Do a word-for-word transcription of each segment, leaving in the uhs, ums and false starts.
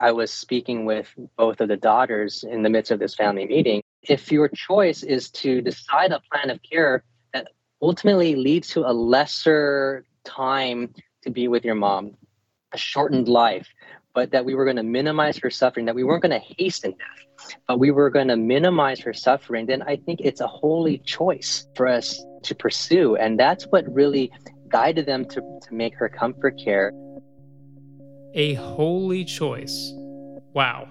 I was speaking with both of the daughters in the midst of this family meeting. If your choice is to decide a plan of care that ultimately leads to a lesser time to be with your mom, a shortened life, but that we were going to minimize her suffering, that we weren't going to hasten death, but we were going to minimize her suffering, then I think it's a holy choice for us to pursue. And that's what really guided them to, to make her comfort care. A holy choice. Wow.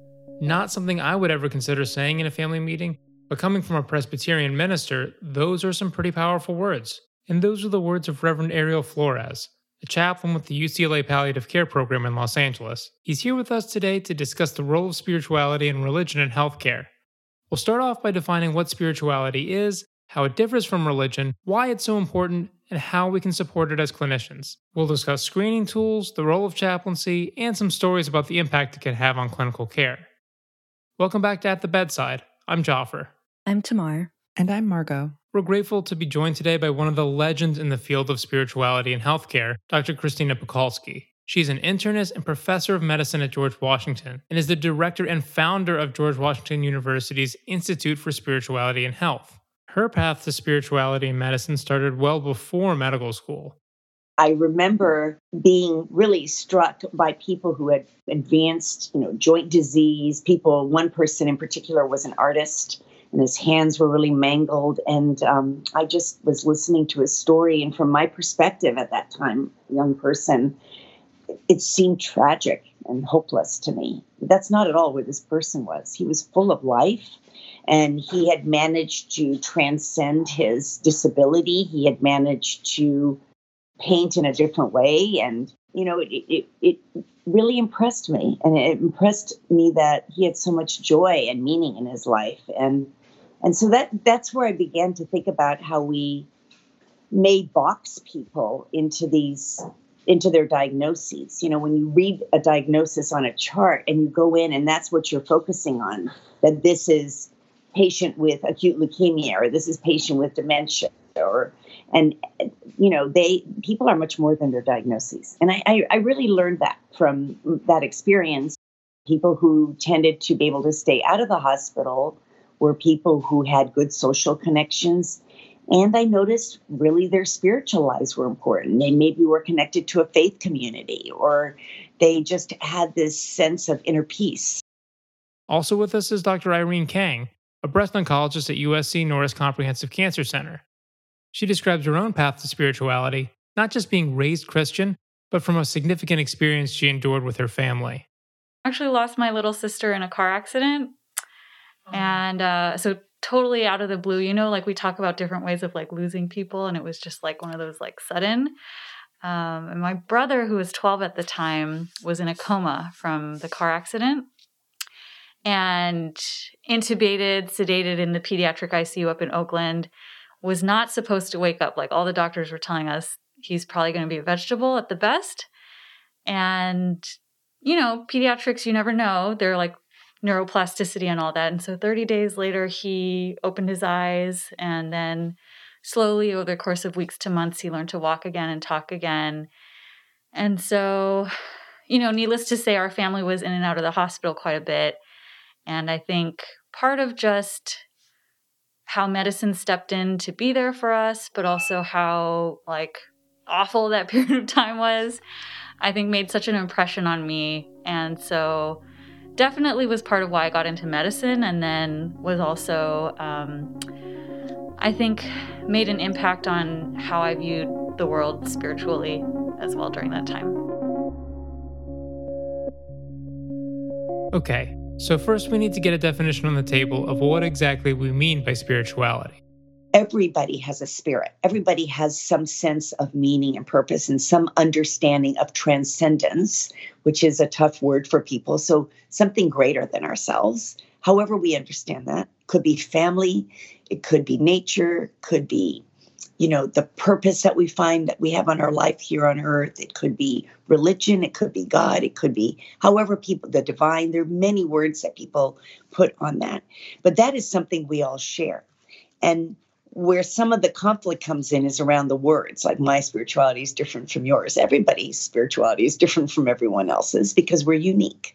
Not something I would ever consider saying in a family meeting, but coming from a Presbyterian minister, those are some pretty powerful words. And those are the words of Reverend Ariel Flores, a chaplain with the U C L A Palliative Care Program in Los Angeles. He's here with us today to discuss the role of spirituality and religion in healthcare. We'll start off by defining what spirituality is, how it differs from religion, why it's so important, and how we can support it as clinicians. We'll discuss screening tools, the role of chaplaincy, and some stories about the impact it can have on clinical care. Welcome back to At the Bedside. I'm Joffer. I'm Tamar. And I'm Margot. We're grateful to be joined today by one of the legends in the field of spirituality and healthcare, Doctor Christina Puchalski. She's an internist and professor of medicine at George Washington and is the director and founder of George Washington University's Institute for Spirituality and Health. Her path to spirituality and medicine started well before medical school. I remember being really struck by people who had advanced, you know, joint disease. People, one person in particular was an artist, and his hands were really mangled. And um, I just was listening to his story. And from my perspective at that time, young person, it seemed tragic and hopeless to me. That's not at all where this person was. He was full of life. And he had managed to transcend his disability. He had managed to paint in a different way. And, you know, it, it, it really impressed me. And it impressed me that he had so much joy and meaning in his life. And and so that that's where I began to think about how we may box people into these into their diagnoses. You know, when you read a diagnosis on a chart and you go in and that's what you're focusing on, that this is patient with acute leukemia, or this is patient with dementia, or, and, you know, they, people are much more than their diagnoses. And I, I, I really learned that from that experience. People who tended to be able to stay out of the hospital were people who had good social connections. And I noticed really their spiritual lives were important. They maybe were connected to a faith community, or they just had this sense of inner peace. Also with us is Doctor Irene Kang, a breast oncologist at U S C Norris Comprehensive Cancer Center. She describes her own path to spirituality, not just being raised Christian, but from a significant experience she endured with her family. I actually lost my little sister in a car accident. Oh. And uh, so totally out of the blue, you know, like we talk about different ways of like losing people, and it was just like one of those like sudden. Um, and my brother, who was twelve at the time, was in a coma from the car accident. And intubated, sedated in the pediatric I C U up in Oakland, was not supposed to wake up. Like all the doctors were telling us he's probably going to be a vegetable at the best. And, you know, pediatrics, you never know. They're like neuroplasticity and all that. And so thirty days later, he opened his eyes, and then slowly over the course of weeks to months, he learned to walk again and talk again. And so, you know, needless to say, our family was in and out of the hospital quite a bit. And I think part of just how medicine stepped in to be there for us, but also how like awful that period of time was, I think made such an impression on me. And so definitely was part of why I got into medicine, and then was also, um, I think, made an impact on how I viewed the world spiritually as well during that time. Okay. So first we need to get a definition on the table of what exactly we mean by spirituality. Everybody has a spirit. Everybody has some sense of meaning and purpose and some understanding of transcendence, which is a tough word for people. So something greater than ourselves. However we understand that. Could be family, it could be nature, could be, you know, the purpose that we find that we have on our life here on earth. It could be religion, it could be God, it could be however people, the divine. There are many words that people put on that. But that is something we all share. And where some of the conflict comes in is around the words, like my spirituality is different from yours. Everybody's spirituality is different from everyone else's because we're unique.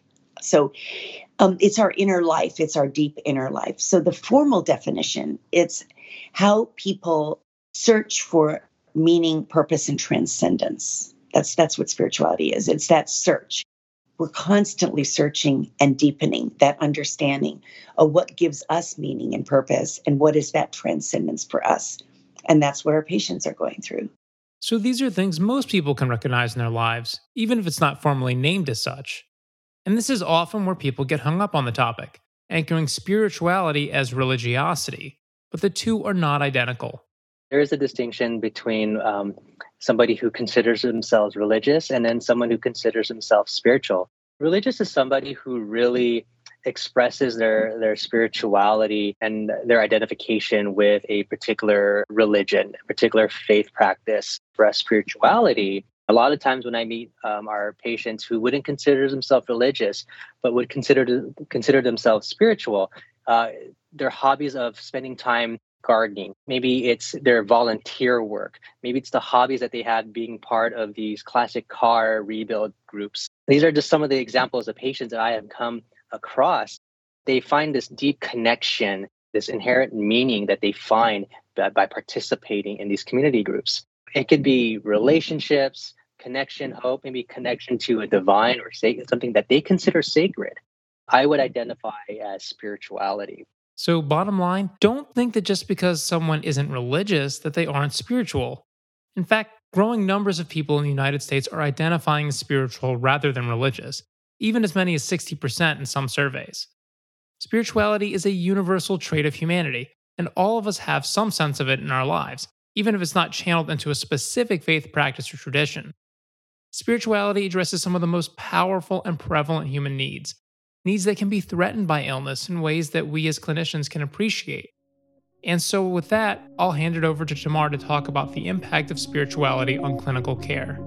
So um, it's our inner life. It's our deep inner life. So the formal definition, it's how people search for meaning, purpose, and transcendence. That's, that's what spirituality is. It's that search. We're constantly searching and deepening that understanding of what gives us meaning and purpose and what is that transcendence for us. And that's what our patients are going through. So these are things most people can recognize in their lives, even if it's not formally named as such. And this is often where people get hung up on the topic, anchoring spirituality as religiosity. But the two are not identical. There is a distinction between um, somebody who considers themselves religious and then someone who considers themselves spiritual. Religious is somebody who really expresses their, their spirituality and their identification with a particular religion, a particular faith practice. For us, spirituality, a lot of times when I meet um, our patients who wouldn't consider themselves religious, but would consider consider themselves spiritual, uh, their hobbies of spending time gardening. Maybe it's their volunteer work. Maybe it's the hobbies that they had being part of these classic car rebuild groups. These are just some of the examples of patients that I have come across. They find this deep connection, this inherent meaning that they find by, by participating in these community groups. It could be relationships, connection, hope, maybe connection to a divine or sacred, something that they consider sacred. I would identify as spirituality. So bottom line, don't think that just because someone isn't religious that they aren't spiritual. In fact, growing numbers of people in the United States are identifying as spiritual rather than religious, even as many as sixty percent in some surveys. Spirituality is a universal trait of humanity, and all of us have some sense of it in our lives, even if it's not channeled into a specific faith practice or tradition. Spirituality addresses some of the most powerful and prevalent human needs, needs that can be threatened by illness in ways that we as clinicians can appreciate. And so with that, I'll hand it over to Tamar to talk about the impact of spirituality on clinical care.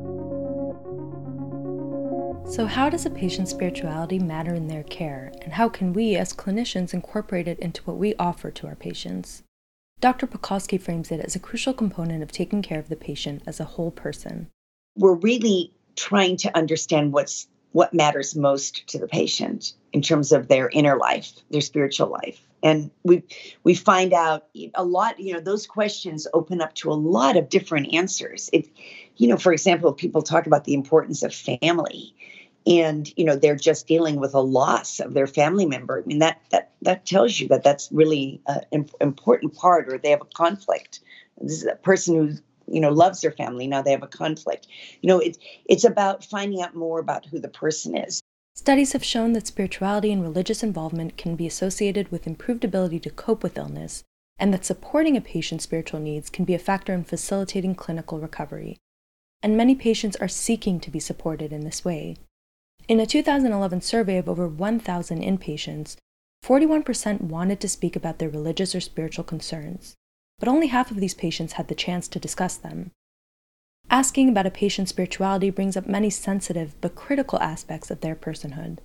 So how does a patient's spirituality matter in their care, and how can we as clinicians incorporate it into what we offer to our patients? Doctor Pawkowski frames it as a crucial component of taking care of the patient as a whole person. We're really trying to understand what's what matters most to the patient in terms of their inner life, their spiritual life. And we we find out a lot, you know, those questions open up to a lot of different answers. It, you know, for example, people talk about the importance of family and, you know, they're just dealing with a loss of their family member. I mean, that that that tells you that that's really an important part, or they have a conflict. This is a person who, you know, loves their family. Now they have a conflict. You know, it's it's about finding out more about who the person is. Studies have shown that spirituality and religious involvement can be associated with improved ability to cope with illness, and that supporting a patient's spiritual needs can be a factor in facilitating clinical recovery. And many patients are seeking to be supported in this way. In a two thousand eleven survey of over one thousand inpatients, forty-one percent wanted to speak about their religious or spiritual concerns, but only half of these patients had the chance to discuss them. Asking about a patient's spirituality brings up many sensitive but critical aspects of their personhood.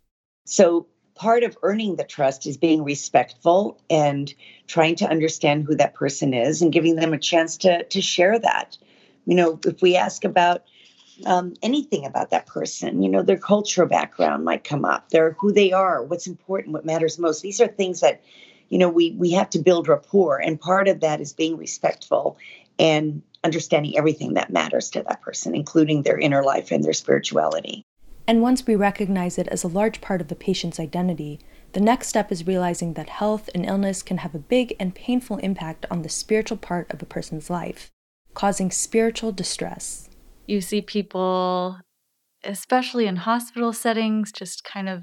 So part of earning the trust is being respectful and trying to understand who that person is and giving them a chance to, to share that. You know, if we ask about um, anything about that person, you know, their cultural background might come up, their who they are, what's important, what matters most. These are things that, you know, we we have to build rapport. And part of that is being respectful and understanding everything that matters to that person, including their inner life and their spirituality. And once we recognize it as a large part of the patient's identity, the next step is realizing that health and illness can have a big and painful impact on the spiritual part of a person's life, causing spiritual distress. You see people, especially in hospital settings, just kind of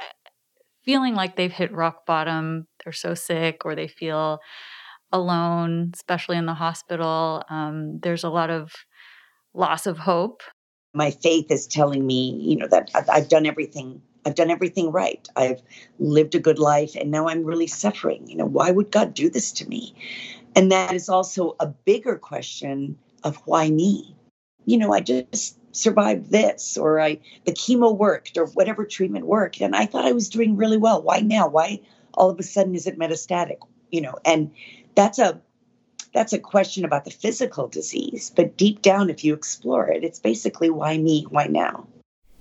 feeling like they've hit rock bottom. They're so sick, or they feel alone, especially in the hospital. Um, there's a lot of loss of hope. My faith is telling me, you know, that I've, I've done everything. I've done everything right. I've lived a good life, and now I'm really suffering. You know, why would God do this to me? And that is also a bigger question of why me? You know, I just survived this, or I the chemo worked, or whatever treatment worked, and I thought I was doing really well. Why now? Why all of a sudden is it metastatic? You know, and that's a that's a question about the physical disease. But deep down, if you explore it, it's basically why me? Why now?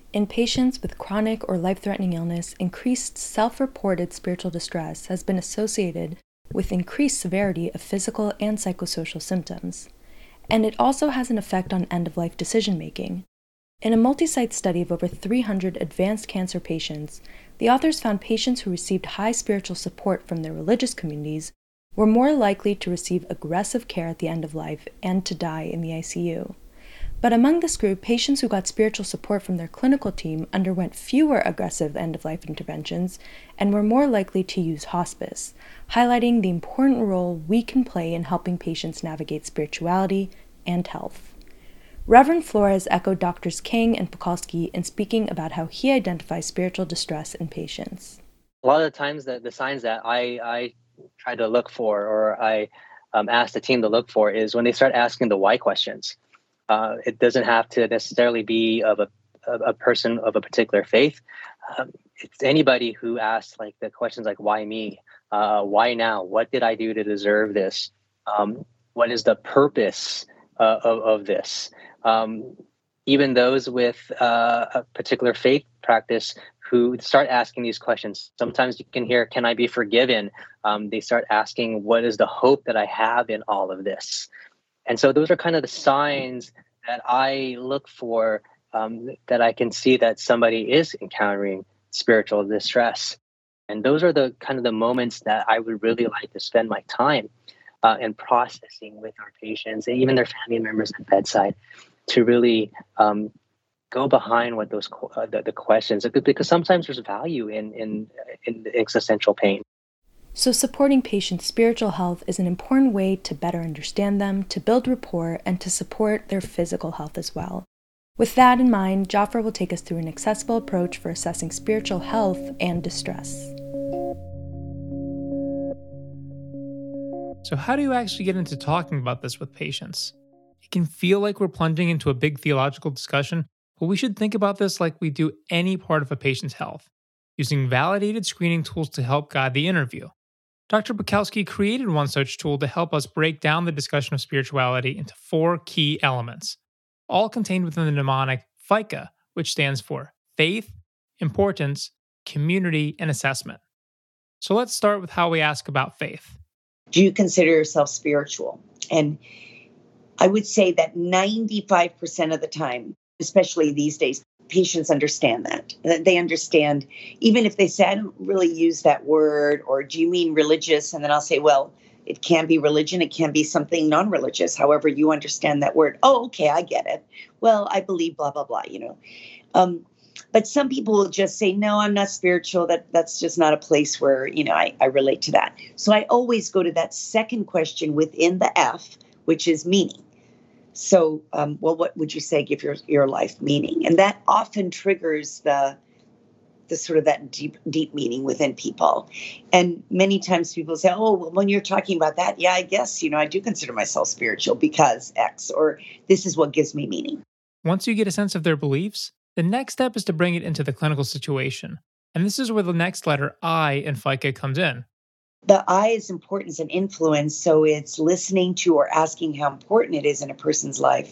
In patients with chronic or life-threatening illness, increased self-reported spiritual distress has been associated with increased severity of physical and psychosocial symptoms. And it also has an effect on end-of-life decision-making. In a multi-site study of over three hundred advanced cancer patients, the authors found patients who received high spiritual support from their religious communities were more likely to receive aggressive care at the end of life and to die in the I C U. But among this group, patients who got spiritual support from their clinical team underwent fewer aggressive end-of-life interventions and were more likely to use hospice, highlighting the important role we can play in helping patients navigate spirituality and health. Reverend Flores echoed Doctors King and Pukalski in speaking about how he identifies spiritual distress in patients. A lot of the times, the, the signs that I, I try to look for, or I um, ask the team to look for, is when they start asking the why questions. Uh, it doesn't have to necessarily be of a, of a person of a particular faith. Um, it's anybody who asks like the questions like, why me? Uh, why now? What did I do to deserve this? Um, what is the purpose uh, of, of this? Um, even those with uh, a particular faith practice who start asking these questions. Sometimes you can hear, can I be forgiven? Um, they start asking, what is the hope that I have in all of this? And so those are kind of the signs that I look for, um, that I can see that somebody is encountering spiritual distress. And those are the kind of the moments that I would really like to spend my time uh, in processing with our patients and even their family members at bedside to really um, go behind what those uh, the, the questions, because sometimes there's value in, in, in existential pain. So supporting patients' spiritual health is an important way to better understand them, to build rapport, and to support their physical health as well. With that in mind, Jaffer will take us through an accessible approach for assessing spiritual health and distress. So how do you actually get into talking about this with patients? It can feel like we're plunging into a big theological discussion, but we should think about this like we do any part of a patient's health, using validated screening tools to help guide the interview. Doctor Pukalski created one such tool to help us break down the discussion of spirituality into four key elements, all contained within the mnemonic FICA, which stands for faith, importance, community, and assessment. So let's start with how we ask about faith. Do you consider yourself spiritual? And I would say that ninety-five percent of the time, especially these days, patients understand that. They understand, even if they say, I don't really use that word, or do you mean religious? And then I'll say, well, it can be religion. It can be something non-religious. However, you understand that word. Oh, okay, I get it. Well, I believe blah, blah, blah, you know. Um, but some people will just say, no, I'm not spiritual. That That's just not a place where, you know, I, I relate to that. So I always go to that second question within the F, which is meaning. So, um, well, what would you say give your, your life meaning? And that often triggers the the sort of that deep, deep meaning within people. And many times people say, oh, well, when you're talking about that, yeah, I guess, you know, I do consider myself spiritual because X, or this is what gives me meaning. Once you get a sense of their beliefs, the next step is to bring it into the clinical situation. And this is where the next letter I in FICA comes in. The I is importance and influence. So it's listening to or asking how important it is in a person's life.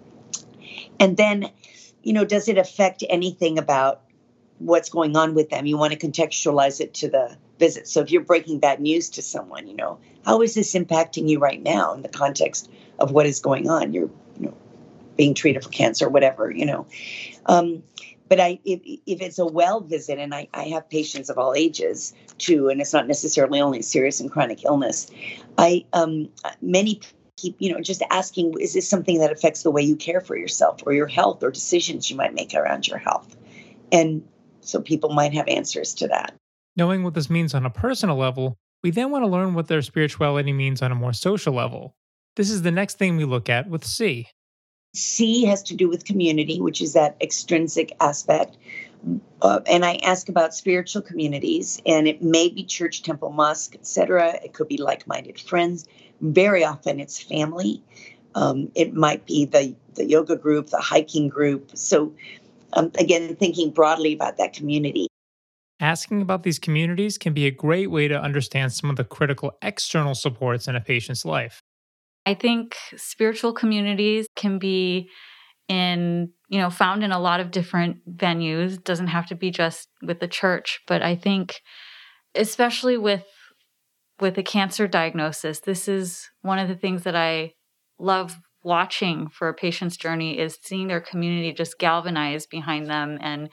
And then, you know, does it affect anything about what's going on with them? You want to contextualize it to the visit. So if you're breaking bad news to someone, you know, how is this impacting you right now in the context of what is going on? You're, you know, being treated for cancer, whatever, you know. Um, but I, if, if it's a well visit, and I, I have patients of all ages too, and it's not necessarily only serious and chronic illness, I um, many keep, you know, just asking, is this something that affects the way you care for yourself or your health or decisions you might make around your health? And so people might have answers to that. Knowing what this means on a personal level, we then want to learn what their spirituality means on a more social level. This is the next thing we look at with C. C has to do with community, which is that extrinsic aspect. Uh, and I ask about spiritual communities, and it may be church, temple, mosque, et cetera. It could be like-minded friends. Very often it's family. Um, it might be the, the yoga group, the hiking group. So um, again, thinking broadly about that community. Asking about these communities can be a great way to understand some of the critical external supports in a patient's life. I think spiritual communities can be in, you know, found in a lot of different venues. It doesn't have to be just with the church, but I think especially with with a cancer diagnosis, this is one of the things that I love watching for a patient's journey, is seeing their community just galvanize behind them, and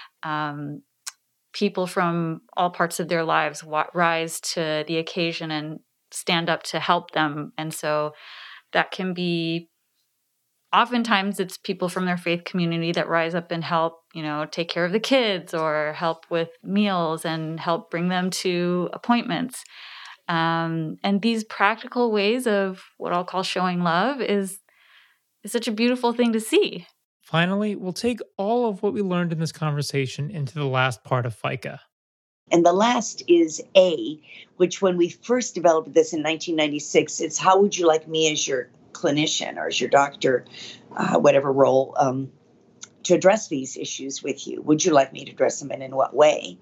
um, people from all parts of their lives wa- rise to the occasion and stand up to help them. And so that can be, oftentimes it's people from their faith community that rise up and help, you know, take care of the kids or help with meals and help bring them to appointments. Um, and these practical ways of what I'll call showing love is, is such a beautiful thing to see. Finally, we'll take all of what we learned in this conversation into the last part of FICA. And the last is A, which when we first developed this in nineteen ninety-six, it's how would you like me as your clinician or as your doctor, uh, whatever role, um, to address these issues with you? Would you like me to address them and in what way?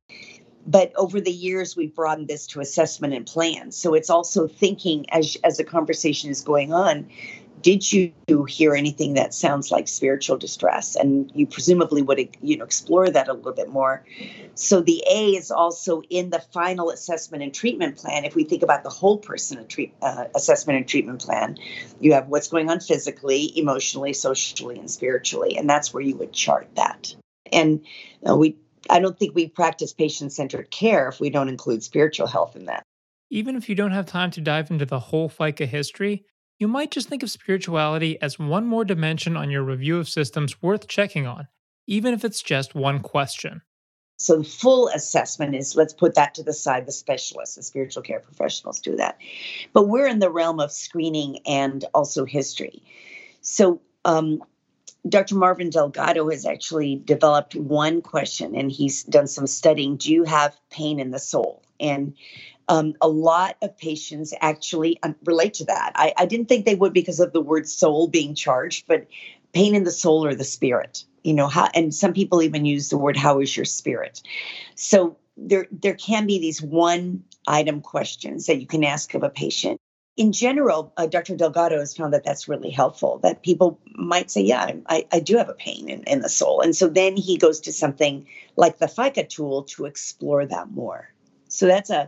But over the years, we've broadened this to assessment and plans. So it's also thinking as, as the conversation is going on, did you hear anything that sounds like spiritual distress? And you presumably would, you know, explore that a little bit more. So the A is also in the final assessment and treatment plan. If we think about the whole person a treat, uh, assessment and treatment plan, you have what's going on physically, emotionally, socially, and spiritually. And that's where you would chart that. And uh, we, I don't think we practice patient-centered care if we don't include spiritual health in that. Even if you don't have time to dive into the whole FICA history, you might just think of spirituality as one more dimension on your review of systems worth checking on, even if it's just one question. So the full assessment is, let's put that to the side, the specialists, the spiritual care professionals do that. But we're in the realm of screening and also history. So um, Doctor Marvin Delgado has actually developed one question, and he's done some studying. Do you have pain in the soul? And Um, a lot of patients actually um, relate to that. I, I didn't think they would because of the word soul being charged, but pain in the soul or the spirit, you know, how, and some people even use the word, how is your spirit? So there, there can be these one item questions that you can ask of a patient. In general, uh, Doctor Delgado has found that that's really helpful, that people might say, yeah, I, I do have a pain in, in the soul. And so then he goes to something like the FICA tool to explore that more. So that's a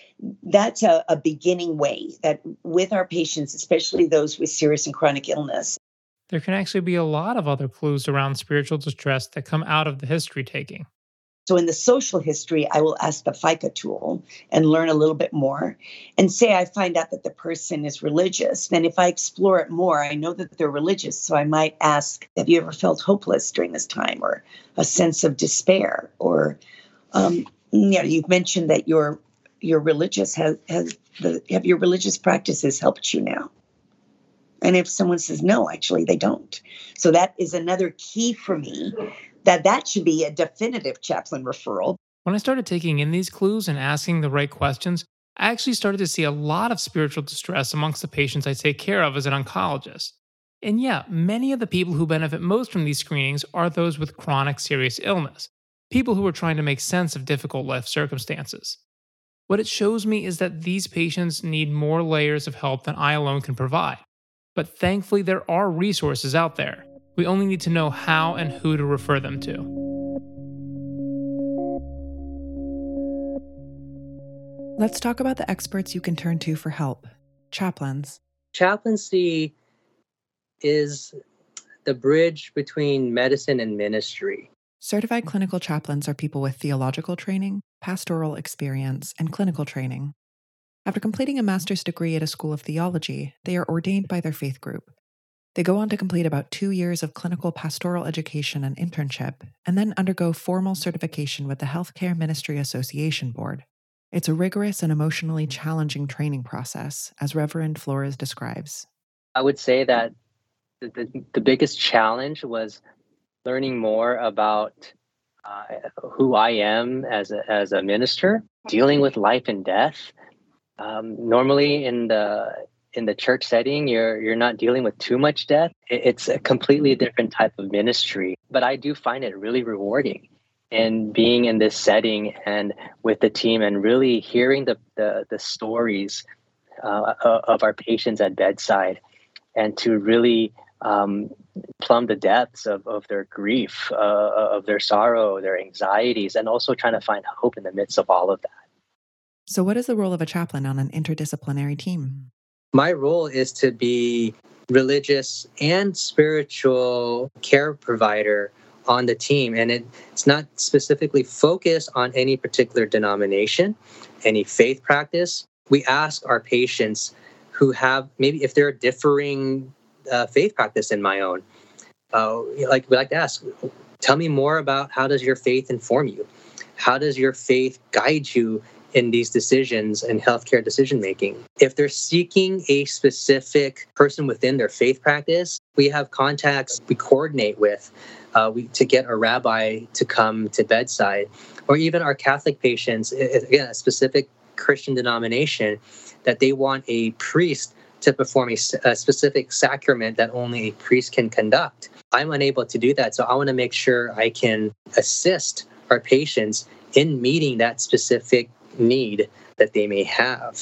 That's a, a beginning way that with our patients, especially those with serious and chronic illness. There can actually be a lot of other clues around spiritual distress that come out of the history taking. So in the social history, I will ask the FICA tool and learn a little bit more. And say I find out that the person is religious. Then if I explore it more, I know that they're religious. So I might ask, have you ever felt hopeless during this time, or a sense of despair? Or, um, you know, you've mentioned that you're your religious has, has the, have your religious practices helped you now? And if someone says, no, actually they don't. So that is another key for me, that that should be a definitive chaplain referral. When I started taking in these clues and asking the right questions, I actually started to see a lot of spiritual distress amongst the patients I take care of as an oncologist. And yeah, many of the people who benefit most from these screenings are those with chronic serious illness, people who are trying to make sense of difficult life circumstances. What it shows me is that these patients need more layers of help than I alone can provide. But thankfully, there are resources out there. We only need to know how and who to refer them to. Let's talk about the experts you can turn to for help. Chaplains. Chaplaincy is the bridge between medicine and ministry. Certified clinical chaplains are people with theological training, pastoral experience, and clinical training. After completing a master's degree at a school of theology, they are ordained by their faith group. They go on to complete about two years of clinical pastoral education and internship, and then undergo formal certification with the Healthcare Ministry Association Board. It's a rigorous and emotionally challenging training process, as Reverend Flores describes. I would say that the, the, the biggest challenge was learning more about uh, who I am as a, as a minister, dealing with life and death. Um, normally in the in the church setting, you're you're not dealing with too much death. It, it's a completely different type of ministry. But I do find it really rewarding, and being in this setting and with the team and really hearing the the, the stories uh, of our patients at bedside, and to really um, plumb the depths of, of their grief, uh, of their sorrow, their anxieties, and also trying to find hope in the midst of all of that. So what is the role of a chaplain on an interdisciplinary team? My role is to be religious and spiritual care provider on the team. And it, it's not specifically focused on any particular denomination, any faith practice. We ask our patients who have, maybe if they're differing uh, faith practice in my own, uh, like we like to ask, tell me more about how does your faith inform you? How does your faith guide you in these decisions and healthcare decision making? If they're seeking a specific person within their faith practice, we have contacts we coordinate with uh, we, to get a rabbi to come to bedside, or even our Catholic patients, again, a specific Christian denomination, that they want a priest to perform a, a specific sacrament that only a priest can conduct. I'm unable to do that, so I want to make sure I can assist our patients in meeting that specific need that they may have.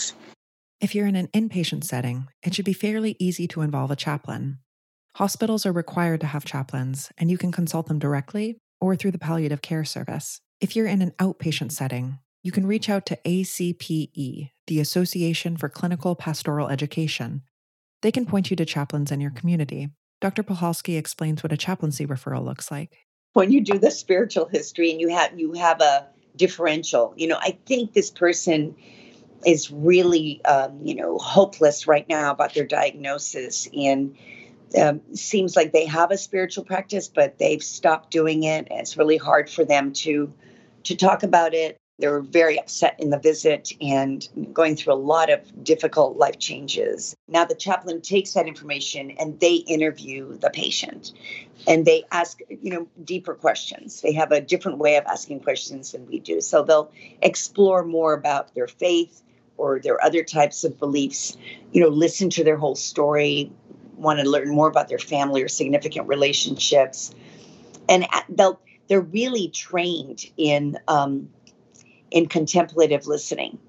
If you're in an inpatient setting, it should be fairly easy to involve a chaplain. Hospitals are required to have chaplains, and you can consult them directly or through the palliative care service. If you're in an outpatient setting, you can reach out to A C P E, the Association for Clinical Pastoral Education. They can point you to chaplains in your community. Doctor Puchalski explains what a chaplaincy referral looks like. When you do the spiritual history and you have you have a differential, you know, I think this person is really, um, you know, hopeless right now about their diagnosis, and um, seems like they have a spiritual practice, but they've stopped doing it. And it's really hard for them to to talk about it. They're very upset in the visit and going through a lot of difficult life changes. Now the chaplain takes that information and they interview the patient and they ask, you know, deeper questions. They have a different way of asking questions than we do. So they'll explore more about their faith or their other types of beliefs, you know, listen to their whole story, want to learn more about their family or significant relationships. And they'll, they're really trained in, um, in contemplative listening.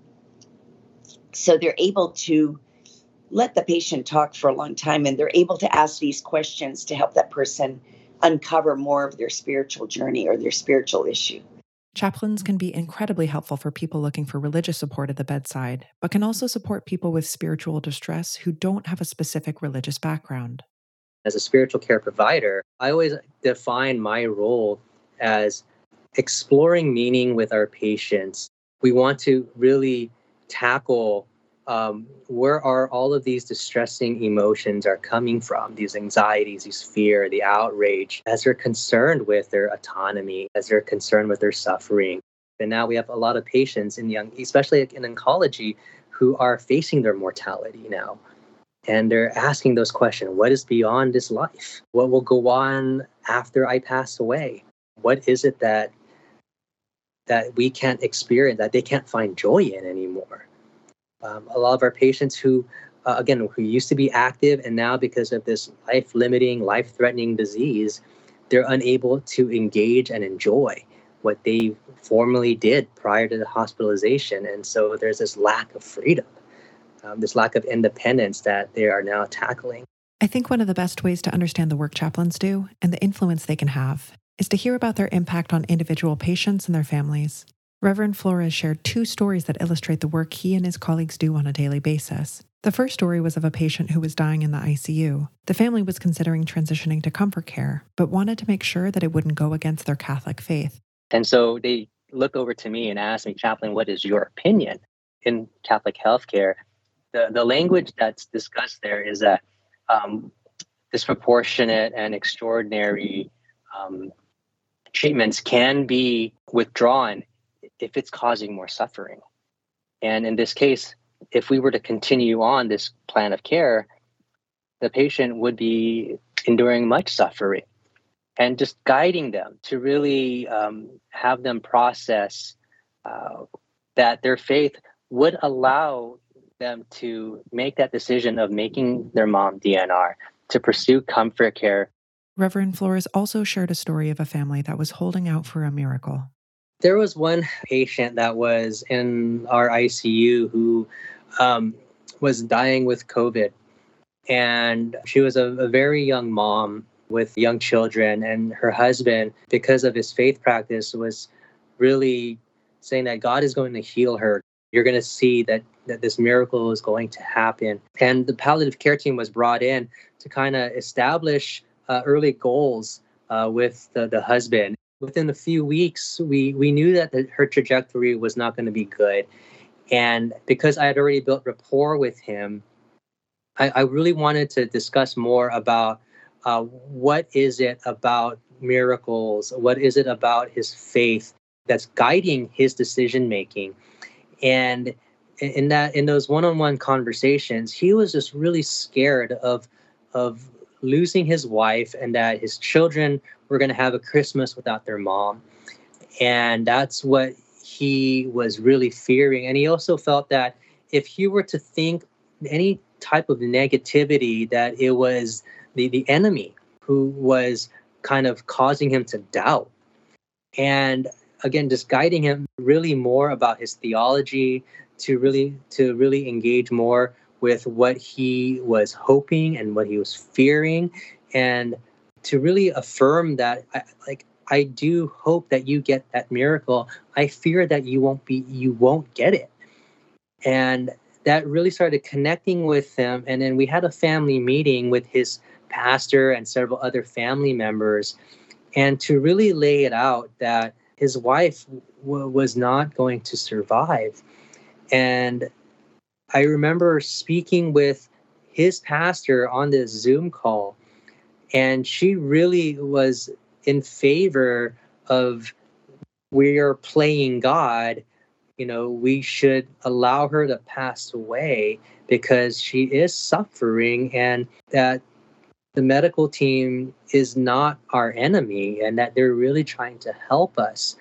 So they're able to let the patient talk for a long time, and they're able to ask these questions to help that person uncover more of their spiritual journey or their spiritual issue. Chaplains can be incredibly helpful for people looking for religious support at the bedside, but can also support people with spiritual distress who don't have a specific religious background. As a spiritual care provider, I always define my role as exploring meaning with our patients. We want to really tackle um, where are all of these distressing emotions are coming from, these anxieties, these fear, the outrage, as they're concerned with their autonomy, as they're concerned with their suffering. And now we have a lot of patients in young, especially in oncology, who are facing their mortality now. And they're asking those questions. What is beyond this life? What will go on after I pass away? What is it that that we can't experience, that they can't find joy in anymore? Um, a lot of our patients who, uh, again, who used to be active and now because of this life-limiting, life-threatening disease, they're unable to engage and enjoy what they formerly did prior to the hospitalization. And so there's this lack of freedom, um, this lack of independence that they are now tackling. I think one of the best ways to understand the work chaplains do and the influence they can have is to hear about their impact on individual patients and their families. Reverend Flores shared two stories that illustrate the work he and his colleagues do on a daily basis. The first story was of a patient who was dying in the I C U. The family was considering transitioning to comfort care, but wanted to make sure that it wouldn't go against their Catholic faith. And so they look over to me and ask me, Chaplain, what is your opinion in Catholic healthcare? The, the language that's discussed there is that um, disproportionate and extraordinary um, treatments can be withdrawn if it's causing more suffering. And in this case, if we were to continue on this plan of care, the patient would be enduring much suffering. And just guiding them to really um, have them process uh, that their faith would allow them to make that decision of making their mom D N R, to pursue comfort care. Reverend Flores also shared a story of a family that was holding out for a miracle. There was one patient that was in our I C U who um, was dying with COVID. And she was a, a very young mom with young children. And her husband, because of his faith practice, was really saying that God is going to heal her. You're going to see that, that this miracle is going to happen. And the palliative care team was brought in to kind of establish uh, early goals uh, with the, the husband. Within a few weeks, we, we knew that the, her trajectory was not going to be good. And because I had already built rapport with him, I, I really wanted to discuss more about uh, what is it about miracles? What is it about his faith that's guiding his decision-making? And in that, in those one-on-one conversations, he was just really scared of, of losing his wife and that his children were going to have a Christmas without their mom. And that's what he was really fearing. And he also felt that if he were to think any type of negativity, that it was the, the enemy who was kind of causing him to doubt. And again, just guiding him really more about his theology, to really to really engage more with what he was hoping and what he was fearing, and to really affirm that, I, like, I do hope that you get that miracle. I fear that you won't be, you won't get it. And that really started connecting with him. And then we had a family meeting with his pastor and several other family members, and to really lay it out that his wife w- was not going to survive. And I remember speaking with his pastor on this Zoom call, and she really was in favor of, we are playing God. You know, we should allow her to pass away because she is suffering, and that the medical team is not our enemy, and that they're really trying to help us.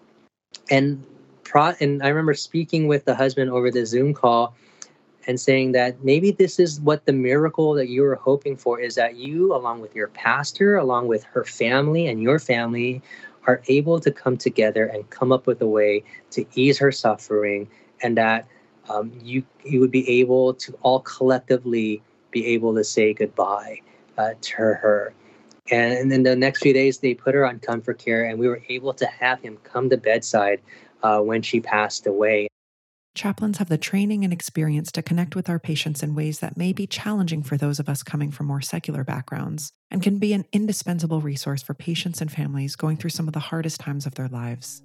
And pro- and I remember speaking with the husband over the Zoom call and saying that maybe this is what the miracle that you were hoping for is, that you, along with your pastor, along with her family and your family, are able to come together and come up with a way to ease her suffering, and that um, you you would be able to all collectively be able to say goodbye uh, to her. And, and then the next few days, they put her on comfort care, and we were able to have him come to bedside uh, when she passed away. Chaplains have the training and experience to connect with our patients in ways that may be challenging for those of us coming from more secular backgrounds, and can be an indispensable resource for patients and families going through some of the hardest times of their lives.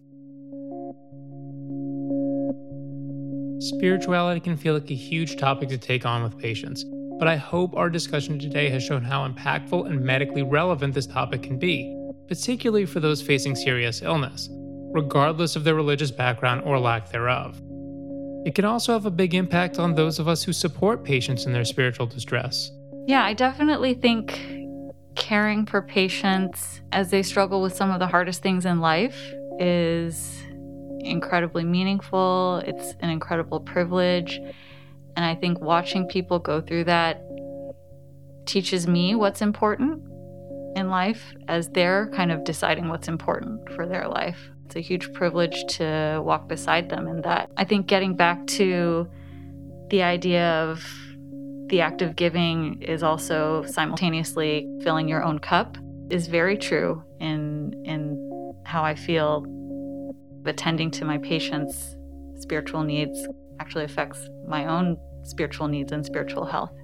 Spirituality can feel like a huge topic to take on with patients, but I hope our discussion today has shown how impactful and medically relevant this topic can be, particularly for those facing serious illness, regardless of their religious background or lack thereof. It can also have a big impact on those of us who support patients in their spiritual distress. Yeah, I definitely think caring for patients as they struggle with some of the hardest things in life is incredibly meaningful. It's an incredible privilege. And I think watching people go through that teaches me what's important in life as they're kind of deciding what's important for their life. It's a huge privilege to walk beside them in that. I think getting back to the idea of the act of giving is also simultaneously filling your own cup is very true in in how I feel attending to my patients' spiritual needs actually affects my own spiritual needs and spiritual health.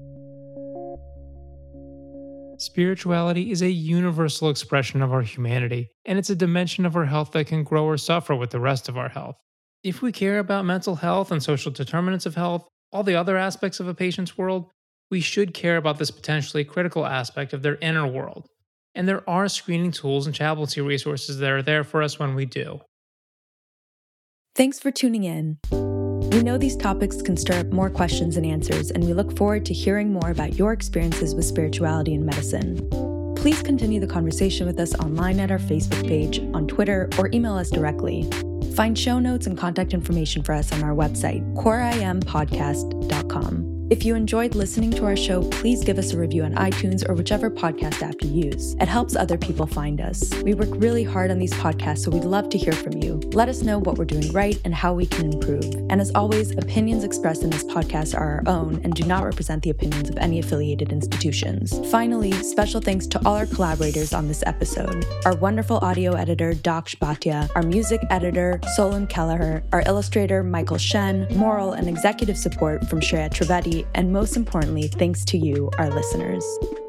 Spirituality is a universal expression of our humanity, and it's a dimension of our health that can grow or suffer with the rest of our health. If we care about mental health and social determinants of health, all the other aspects of a patient's world, we should care about this potentially critical aspect of their inner world. And there are screening tools and chaplaincy resources that are there for us when we do. Thanks for tuning in. We know these topics can stir up more questions than answers, and we look forward to hearing more about your experiences with spirituality and medicine. Please continue the conversation with us online at our Facebook page, on Twitter, or email us directly. Find show notes and contact information for us on our website, core i m podcast dot com. If you enjoyed listening to our show, please give us a review on iTunes or whichever podcast app you use. It helps other people find us. We work really hard on these podcasts, so we'd love to hear from you. Let us know what we're doing right and how we can improve. And as always, opinions expressed in this podcast are our own and do not represent the opinions of any affiliated institutions. Finally, special thanks to all our collaborators on this episode. Our wonderful audio editor, Daksh Bhatia, our music editor, Solon Kelleher, our illustrator, Michael Shen, moral and executive support from Shreya Trivedi, and most importantly, thanks to you, our listeners.